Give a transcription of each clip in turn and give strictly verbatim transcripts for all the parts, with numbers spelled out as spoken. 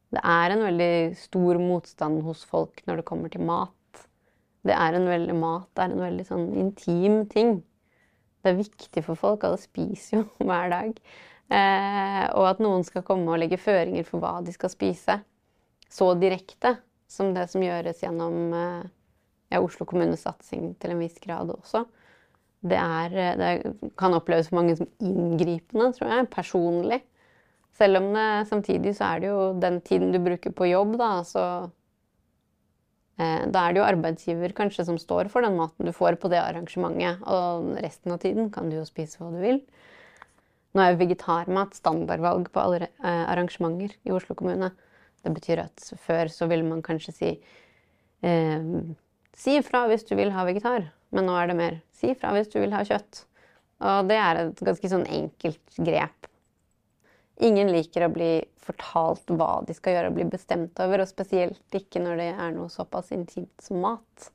det er en veldig stor motstand hos folk når det kommer til mat. Det er en veldig mat, det er en veldig sånn intim ting. Det er viktig for folk, alle spiser jo hver dag. Eh, og at noen skal komme og legge føringer for hva de skal spise, så direkte som det som gjøres gjennom eh, ja, Oslo kommunes satsing til en viss grad også. Det, er, det kan oppleves for mange som inngripende, tror jeg, personlig. Selv om det samtidig så er det jo den tiden du bruker på jobb, da, så eh, da er det jo arbeidsgiver kanskje som står for den maten du får på det arrangementet, og resten av tiden kan du jo spise hva du vil. Nå er jo vegetarmat standardvalg på alle eh, arrangementer i Oslo kommune. Det betyr at før så ville man kanskje si eh, si ifra hvis du vil ha vegetar, men nå er det mer si ifra hvis du vil ha kjøtt. Og det er et ganske sånn enkelt grep. Ingen liker å bli fortalt hva de skal gjøre og bli bestemt over, og spesielt ikke når det er noe såpass intimt som mat.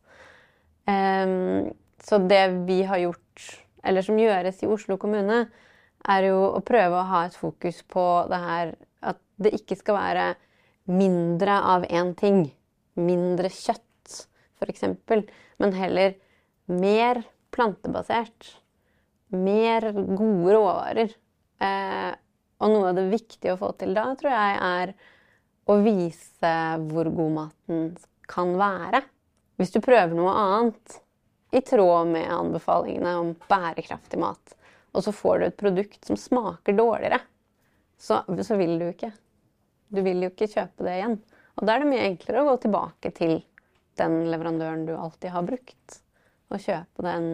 Um, så det vi har gjort, eller som gjøres i Oslo kommune, er jo å prøve å ha et fokus på det her, at det ikke skal være mindre av en ting, mindre kjøtt for eksempel, men heller mer plantebasert, mer gode råvarer. Eh, og noe av det viktige å få til da, tror jeg, er å vise hvor god maten kan være. Hvis du prøver noe annet, i tråd med anbefalingene om bærekraftig mat, og så får du et produkt som smaker dårligere, så, så vil du ikke. Du vil jo ikke kjøpe det igjen. Og da er det mye enklere å gå tilbake til den leverandøren du alltid har brukt, og kjøpe den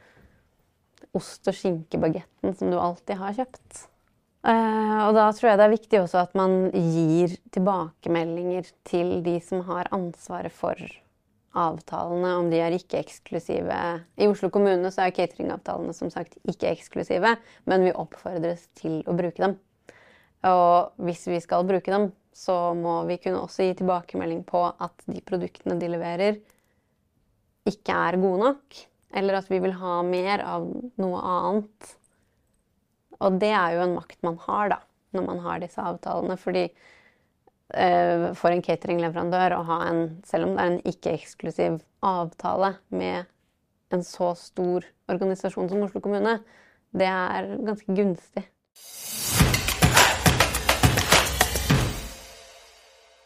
ost- og skinkebagetten som du alltid har kjøpt. Uh, og da tror jeg det er viktig også at man gir tilbakemeldinger til de som har ansvaret for avtalene, om de er ikke eksklusive. I Oslo kommune så er cateringavtalene som sagt ikke eksklusive, men vi oppfordres til å bruke dem. Og hvis vi skal bruke dem, så må vi kunne også gi tilbakemelding på at de produktene de leverer ikke er gode nok, eller at vi vil ha mer av noe annet. Og det er jo en makt man har da, når man har disse avtalene, fordi eh, for en cateringleverandør å ha en, selv om det er en ikke-eksklusiv avtale med en så stor organisasjon som Oslo kommune, det er ganske gunstig.